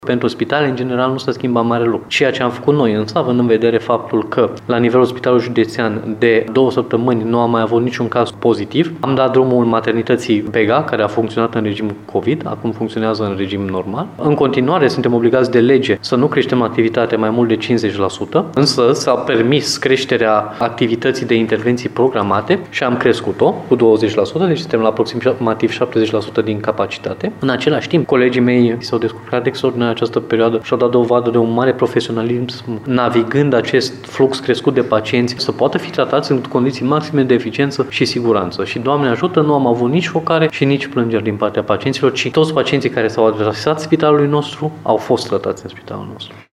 Pentru spitale, în general, nu se schimbă mare lucru. Ceea ce am făcut noi, însă, având în vedere faptul că la nivelul spitalului județean de 2 săptămâni nu am mai avut niciun caz pozitiv, am dat drumul maternității Vega, care a funcționat în regim COVID, acum funcționează în regim normal. În continuare, suntem obligați de lege să nu creștem activitatea mai mult de 50%, însă s-a permis creșterea activității de intervenții programate și am crescut-o cu 20%, deci suntem la aproximativ 70% din capacitate. În același timp, colegii mei s-au descurcat extraordinar în această perioadă și au dat dovadă de un mare profesionalism, navigând acest flux crescut de pacienți să poată fi tratați în condiții maxime de eficiență și siguranță. Și, Doamne ajută, nu am avut nici focare și nici plângeri din partea pacienților, ci toți pacienții care s-au adresat spitalului nostru au fost tratați în spitalul nostru.